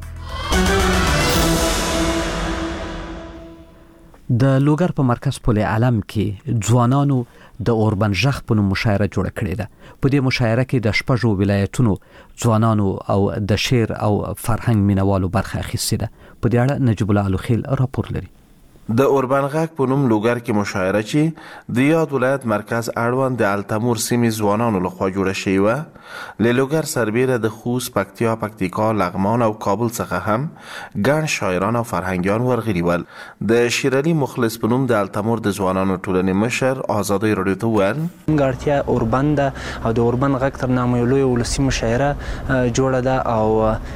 د لوګر په مرکز پل علم کې ځوانانو د اوربن ژغ په نوم مشاعره جوړه کړې ده. په دې مشاعره کې د شپږو ولایتونو ځوانانو او د شعر او فرهنګ مینوالو برخه اخیستې ده. په دې اړه نجیب الله الوخیل راپور لري. د اوربن غاک په نوم لوګر کې مشاعره چې د یاد ولایت مرکز اړوند د التمور سیمې ځوانانو لخوا جوړه شوې وه. له لوګر سربیره د خوست، پکتیا، پکتیکا، لغمان او کابل څخه هم ګڼ شاعران او فرهنګیان ورغلي ول. د شیرعلي مخلص په نوم د التمور د ځوانانو ټولنې مشر ازادۍ راډیو ته وویل اړتیا اوربن ده او د اوربن غاک تر نامه یو لویه ولسي مشاعره جوړه ده او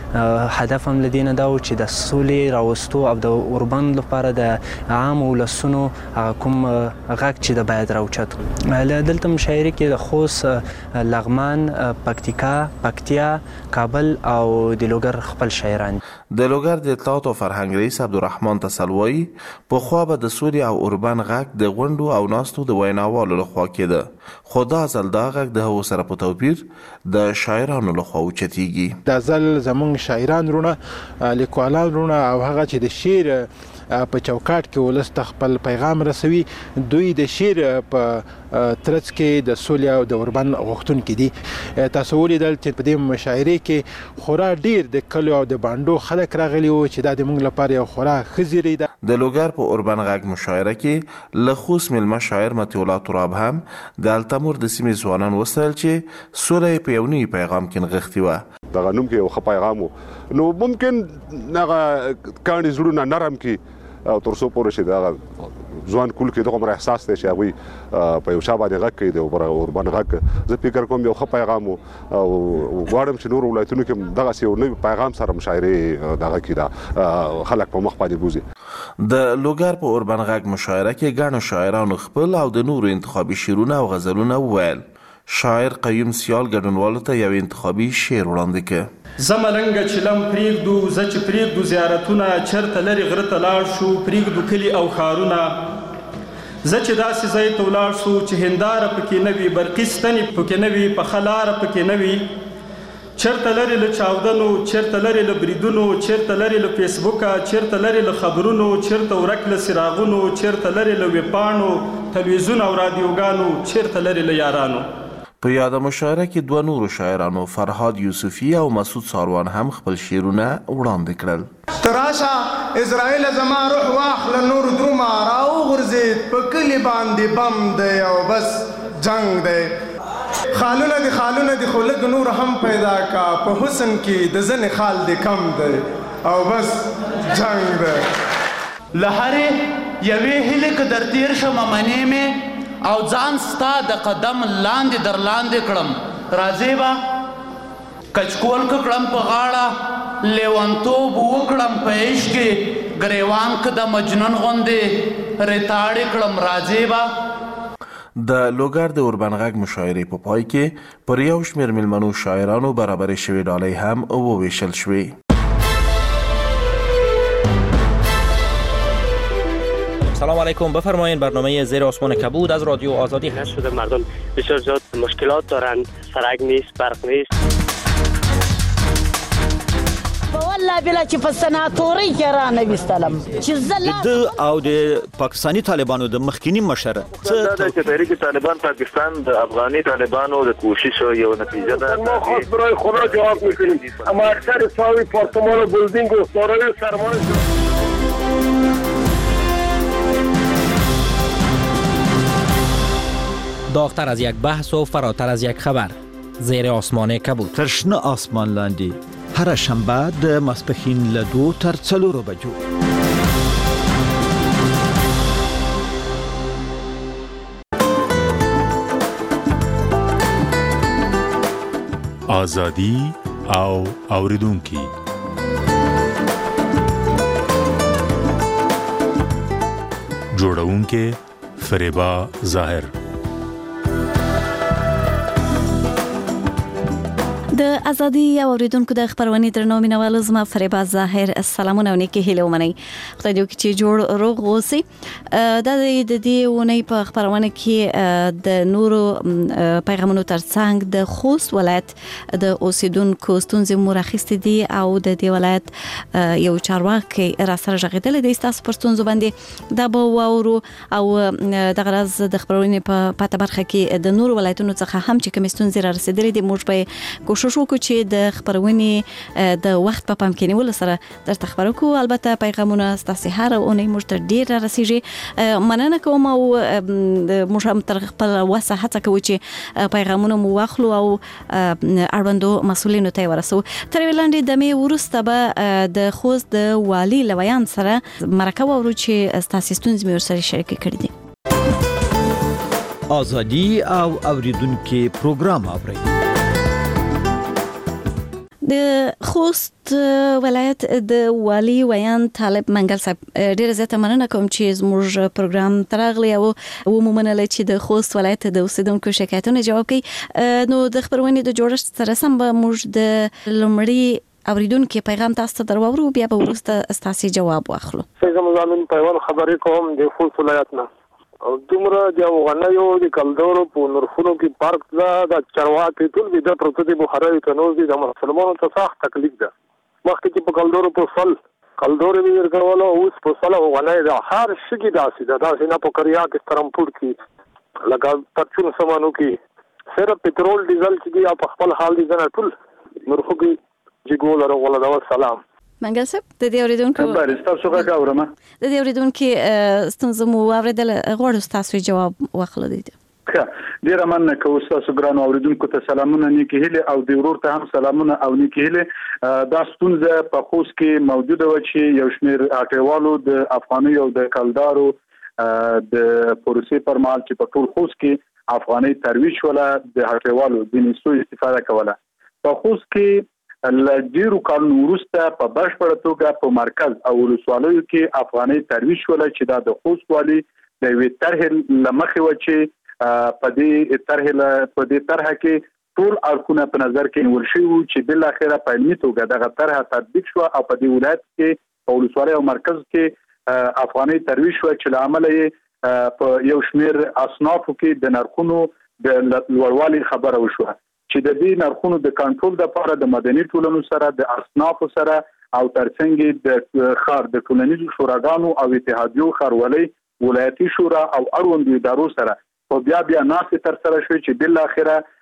هدف هم له دې نه ده چې د سولې راوستو او د اوربن لپاره د عام ولسونو کوم غږ چې د باید راوچت. دلته مشاعره کې د خوست، لغمان، پکتیکا، پکتیا، کابل او د لوګر خپل شاعران. د لوګر د اطلاعات او فرهنګ رئیس عبدالرحمن تسلوي په خوا به د سولې او اوربن غږ د غونډو او ناستو د ویناوالو لخوا کېده. خو دا ځل دا غږ د هغو سره په توپیر د شاعرانو لخوا اوچتیږي. دا ځل زموږ شاعران رونه، لیکوالان رونه او هغه چې د شعر په چوکاټ کې ولس ته خپل پیغام رسوي دوی د شعر په ترڅ کې د سولې او د اوربن غوښتونکي دي. تاسو ولیدل چې په دې مشاعرې کې خورا ډیر د کلیو او د بانډو خلک راغلي وو چې دا د موږ لپاره یو خورا ښه زیری ده. د لوګر په اوربن غږ مشاعره کې له خوست میلمه شاعر مطیع الله تراب هم د التمور د سیمې ځوانان وستایل چې سوله یې په یو نوي پیغام کې نغښتې وه. دغه نوم کې یو ښه پیغام و نو ممکن هغه کاڼي زړونه نرم کړي او تر څو پورې چې دغه ځوان کول کې دغه مر احساس دی چې هغوی په یو چا باندې غږ کوي د اوربن غږ. زه فکر کوم یو ښه پیغام و او غواړم چې نور ولایتونو کې دغسې یو نوي پیغام سره مشاعرې دغه کړي دا خلک په مخ باندې بوځي. د لوګر په اوربن غږ مشاعره کې ګڼو شاعرانو خپل او د نورو انتخابي شعرونه او غزلونه وویل. شاعر قیوم سیال ګډونوالو ته یو انتخابي شعر وړاندې کړ. زه ملنګه چلم پرېږدو زه چې پرېږدو زیارتونه چېرته لرې غره ته لاړ شو پرېږدو کلي او ښارونه زه چې داسې ځای ته ولاړ شو چې هنداره پکې نه وي برقي ستنې پکې نه وي پخه لاره پکې نه وي چېرته لرې له چاودنو چېرته لرې له بریدونو چېرته لرې له فیسبوکه چېرته لرې له خبرونو چېرته ورک له څراغونو چېرته لرې له ویبپاڼو تلویزیون او رادیوګانو چېرته لرې له یارانو. په یاده مشاعره کې دوه نورو شاعرانو فرهاد یوسفی او مسعود ساروان هم خپل شعرونه وړاندې کړل. تراشه اسرائیل زما روح واخله نور درومه راو غورځید په کلي باندې بم دی او بس جنگ دی. خالونه دی خالونه دی خو لږ نور هم پیدا کا په حسن کې د ځنې خال دی کم دی او بس جنگ دی. له هرې یوې هیلې که در تیر شم منې مې او ځان ستا د قدم لاندې در لاندې کړم راځې به کچکول که کړم په غاړه لیونتوب وکړم په عشق کې ګریوان که د مجنون غوندې ریتاړې کړم راځې به. د لوګر د اوربن غږ مشاعرې په پای کې پر یو شمېر میلمنو شاعرانو برابرې شوې ډالۍ هم وویشل شوې. سلام علیکم، بفرمایید. برنامه زیر آسمان کبود از رادیو آزادی هست شده. مردم بسیار زیاد مشکلات دارن، سرک نیست، برق نیست. والله بلا چې په سناتوري کې را نه وستلم چې زلا د او د پاکستانی طالبانو د مخکینی مشره څه د تحریک طالبان پاکستان د افغاني طالبانو د کوشش یو نتیجه ده. ما خاص برای خدا جواب میکنیم، اما اکثر ساوی پارتمان و بلدینگ و سارای سرمایه داغتر از یک بحث و فراتر از یک خبر. زیر آسمان کبود. ترشنه آسمان لاندې هر شنبه د ماسپښین له دوه تر څلورو بجو. آزادی او اوریدونکي جوړونکي فریبا ظاهر. د ازادي او اوریدونکو د خبرونې درنو مینوالو زما فریبا ظاهر السلامونه نیکه هیله ومني. خدای دې وکړي چې جوړ روغ اوسئ. د د دې ونې په خبرونه کې د نورو پیغامونو ترڅنګ د خوست ولایت د اوسیدونکو ستونزې مرخصت دي او د دې ولایت یو چارواکي را سره ژغېدل دي تاسو پر ستونزو باندې دا به واورو او د غرض د خبرونې په پاته برخه کې د نورو ولایتونو څخه هم چې کوم ستونزې را رسیدلې دي موږ به کوشش وکړو چې د خبرونې د وخت په پام کې نیول سره درته خبرو کو. البته پیغامونه ستاسو هر اونۍ موږ ته ډیر را رسیږي. مننه کوم او موږ هم تر خپل وسه هڅه کوو چې پیغامونه مو واخلو او اړوندو مسؤلینو ته ورسو. تر ولاندې د می ورسته به د خوست د والی لویان سره مرکه وورو چې ستاسو ستونزې مې ورسره شریک کړي دي. آزادی او اوریدونکو پروګرام اوري. د خوست ولایت د والی ویان طالب منګل صاحب ډیره زیاته مننه کوم چې زموږ پروګرام ترغلی او ومومنه چې د خوست ولایت د اوسیدونکو شکایتونو جواب کوي. نو د خبرونې د جوړښت سره سم به موږ د لومړي اوریدونکو پیغام تاسو ته درواورو بیا به وروسته ستاسو جواب واخلو. زموږ زمين پیوان خبرې کوم د خوست ولایت نه او دومره د غنیو د کلدورو په نورفونو کې پارک دا د چرواکي ټول د پروتو د بخاري تنوز دي د مسلمانانو ته سخت تکلیف ده. مخکې چې په کلدورو په فل کلدوري ویل کولو اوس په فل او غنی دا هر شي داسې ده داسې نه په کریا کې ترمپور کې لکه پرچون سمانو کې صرف پټرول ډیزل چې دی په خپل حال دي نه ټول نورفو کې جګول او ولا دا سلام منګل صاحب د دې اوریدونکو خبر تاسو څنګه اورم د دې اوریدونکو ستونزې مو اوریدل غواړم تاسو جواب واخلئ. ډیره مننه کوم تاسو ګران اوریدونکو ته سلامونه نیکی هله او د ورور ته هم سلامونه او نیکی هله. دا ستونزه په خوست کې موجوده و چې یو شمېر اټیوالو د افغاني او د کلدارو د پروسې پر مهال چې په ټول خوست کې افغاني ترویج ولا د اټیوالو د نسو استفاده کوله. په خوست کې لږیرو کارونو وروسته په بشپړه توګه په مرکز او ولسوالیو کې افغاني ترویج ولا چې دا د خوست والی د وی طرح لمخې و چې په دې طرح په دې طرح کې ټول اړخونه په نظر کې نیول شوي چې بل اخره په علمي توګه دغه طرح تطبیق شو او په دې ولایت کې په ولسوالۍ او مرکز کې افغاني ترویج شو چې لامل یې په یو شمېر اصنافو کې د نرخونو د لوړوالي خبره وشوه چې د دې نرخونو د کنټرول لپاره د مدني ټولنو سره د اصنافو سره او ترڅنګ د خار د ټولنیزو شوراګانو او اتحادیو خارولۍ ولایتي شورا او اړوند ادارو سره په بیا بیا ناس تر سره شوي چې بل اخره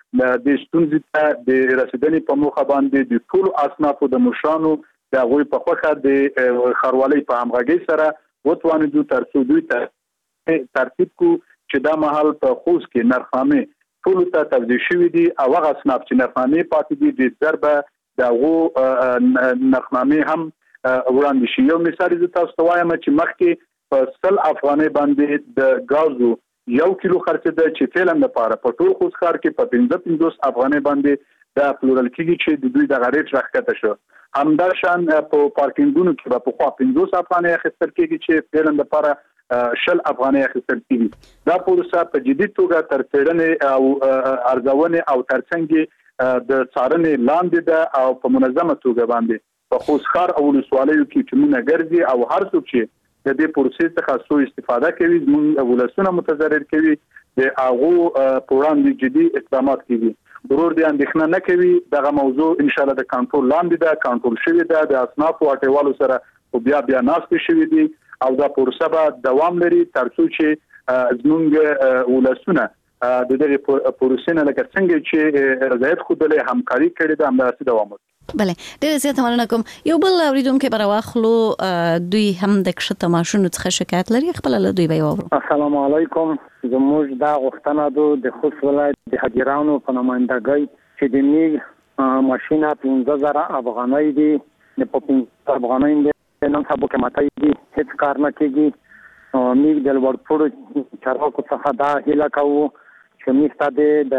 د ستونزې ته د رسیدنې په موخه باندې د ټول اصنافو د مشرانو د غوي په خوخه د خروالۍ په همغږي سره وتوانیدو تر څو دوی ته ترتیب کو چې دا مهال په خوست کې نرخنامې ټول ته توزیع شوې دي او هغه اصناف چې نرخنامې پاتې دي د ضربه دغه نرخنامې هم وړاندې شي. یو مثال زه تاسو ته وایم چې مخکې په سل افغانۍ باندې د غازو یو کیلو خرڅ ده چې فعلا لپاره په ټول خوست ښار کې په پنځه پنځوس افغانۍ باندې دا پلورل کیږي چې د دوی د غریټ راکته شو. همدا شان په پارکینګونو کې په خوا پنځوس افغانۍ اخیستل کیږي چې فعلا لپاره شل افغانۍ اخیستل کیږي. دا پروسه په جدي توګه تر څېړنې او ارزونې او ترڅنګ د څارنې لاندې ده او په منظمه توګه باندې په خوست ښار او ولسوالیو کې ټیمونه ګرځي او هر څوک چې د دې پروسې څخه سو استفاده کوي زموږ ولسونه متضرر کوي د هغه په وړاندې جدي اقدامات کوي. ضرور دي اندېښنه نه کوي دغه موضوع ان شاء الله د کنټرول لاندې ده، کنټرول شوی ده، د اصناف او اټیوالو سره او بیا بیا ناست شوی دي او دا پروسه به دوام لري تر څو چې زموږ ولسونه د دې پروسې نه لکه څنګه چې رضایت خوده همکاري کړې ده همداسې دوام وکړي. بله ډېر زیات مننه کوم. یو بل اوریدونکو پر واخلو دوی هم د کښته ماشونو څخه شکایت لري خپل له دوی به واورو. السلام علیکم. زموږ دا غوښتنه ده د خوست ولایت د حاضرانو په نمائندګۍ چې د میګ ماشینه پنځه زره افغانۍ دي د پنځه افغانۍ د نن سبا کې ماته دي هیڅ کار نه کیږي. میګ د ورپړو چارواکو څخه دا هیله کوو چې میسته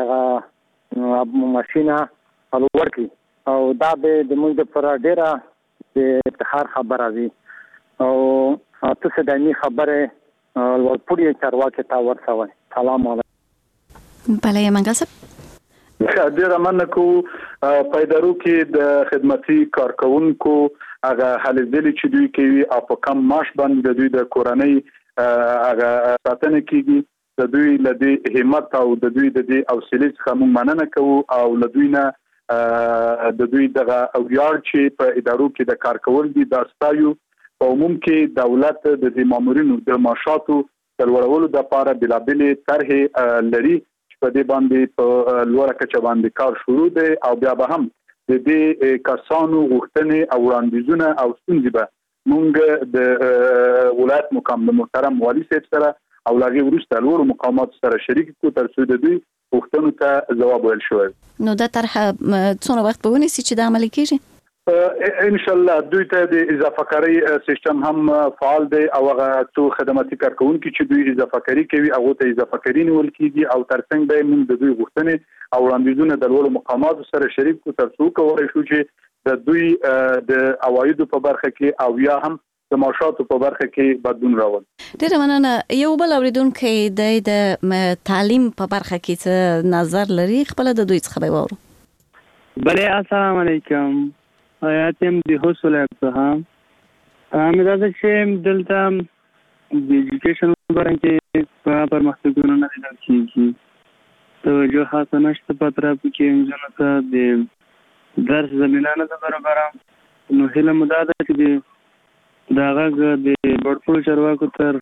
د ماشینه الور کی او دا به د موږ د پر ډیره د افتخار خبره وي او تاسو د می خبره ورپړی چارواکي تا ورسوي. سلام علیکم. بله منګل صاحب ډیره منکو پیدارو کې د خدماتي کارکونکو هغه حلزلي چې دوی کوي او په کم معاش باندې د دوی د کورنۍ هغه ساتنه کوي د دوی لدی همت او د دوی د دې حوصله څخه موږ مننه کوو او لدوی نه د دوی دغه اویار چې په ادارو کې د کار کول دي د استایو په عموم کې دولت د دې مامورینو د معاشاتو د لوړولو لپاره بلابلې طرحې لري چې په دې باندې په لوړه کچه باندې کار شروع دی او بیا به هم د دې کسانو غوښتنې او وړاندیزونه او ستونزې به موږ د ولایت مقام محترم والي صاحب سره او لاغي ورسته لوړ مقامات سره شریک کو تر څو د دوی غوښتنو ته ځواب ورکړل شي. نو دا طرح څونه وخت به ونیسي چې د عملي کیږي؟ ان شاء الله دوی ته د اضافه کاری سیستم هم فعال دی او هغه څو خدماتي کارکونکو چې دوی اضافه کاری کوي هغه ته اضافه کاری نیول کیږي او ترڅنګ به موږ د دوی غوښتنې او وړاندیزونه د لوړ مقامات سره شریک کو تر څو کولی شو چې د دوی د عوایدو په برخه کې او یا هم د معاشاتو په برخه کې بدلون راوړي. ډیره مننه. یو بل اوریدونکو د تعلیم په برخه کې څه نظر لري خپل د دوی څخه به وورو. بله السلام علیکم. آیاتم د حوصله څخه امید ده چې دلته د ایجوکیشن برانچ په پرمختګونو نه لیدل کیږي. توجه خاصه نشته په طرف کې انجنونو ته د درس زمینه نه ده برابره. نو هله مدده چې دا غږ د ورپړو چارواکو تر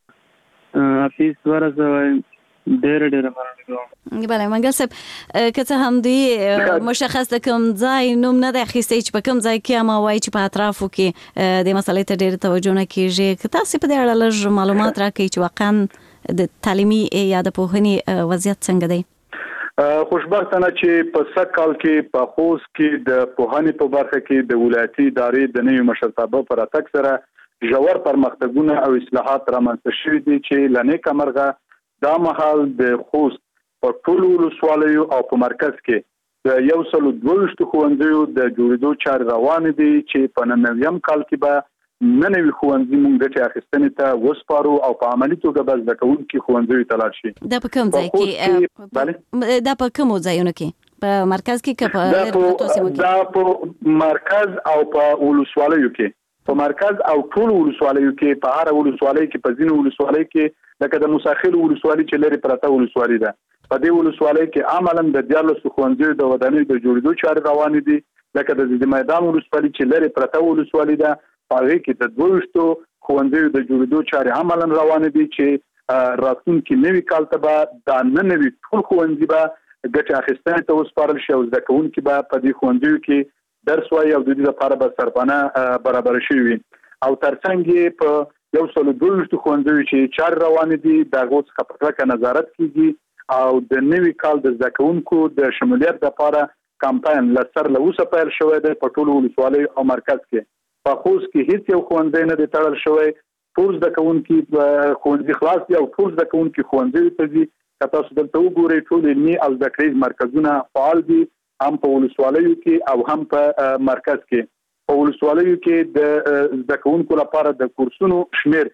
افیس ورسوي ډېر ډېر مننه کوم. بله منګل صاحب که څه هم دی مشخص د کوم ځای نوم نه دی اخیستی چې په کوم ځای کې اما وایي چې په اطرافو کې د مسلې ته ډېر توجه نه کیږي که تاسو په دې اړه لږ معلومات راکړئ چې واقعا د تعلیمي یا د پوهنې وضعیت څنګه دی؟ خوشبختانه چې په سږ کال کې په خوست کې د پوهنې په برخه کې د ولایتي ادارې د نوي مشرتابه پر اتک سره ژور پرمختګونه او اصلاحات رامنځته شوي دي چې لنې کمرغه دا مهال د خوست په ټولو ولسوالیو او په مرکز کې د یو سل دوه ښوونځیو د جوړېدو چارې روانې دي چې په نن نویم کال کې به نه نوي ښوونځي موږ ګټې اخیستنې ته وسپارو او په عملي توګه به زده کوونکي ښوونځیو ته لاړ شي. دا په کوم ځای کې دا په کومو ځایونو کې په مرکز کې که په لرې سیمو کې؟ دا په مرکز او په ولسوالیو کې په مرکز او ټول ولسوالیو کې په هر ولسوالۍ کې په ځینو ولسوالۍ کې لکه د مساخیل ولسوالۍ چې لري پرته ولسوالۍ ده په دې ولسوالۍ کې عملاً د دیارلس ښوونځیو د ودانۍ د جوړېدو چارې روانې دي لکه د ځینې میدان ولسوالۍ چې لري پرته ولسوالۍ ده په هغې کې د دوه ښوونځیو د جوړېدو چارې عملاً روانې دي چې راتلونکي نوي کال ته به دا نه نوي ټول ښوونځي به ګټه اخیستنې ته وسپارل شي او زده کوونکي به په دې ښوونځیو کې درس وایي او د دې لپاره به سرپناه برابر شي وي او ترڅنګ په یو سل دوه ښوونځیو چې چارې روانې دي د هغو څخه په کلکه نظارت کیږي او د نوي کال د زده کوونکو د شمولیت لپاره کمپاین لسر له اوسه پیل شوی دی په ټولو ولسوالیو او مرکز کې په خوست کې هیڅ یو ښوونځی نه دی تړل شوی ټول زده کوونکي ښوونځي خلاص دي او ټول زده کوونکي ښوونځیو ته ځي که تاسو دلته وګورئ ټول علمي او زده کړیز مرکزونه فعال دي هم په ولسوالیو کې او هم په مرکز کې په ولسوالیو کې د زده کوونکو لپاره د کورسونو شمیر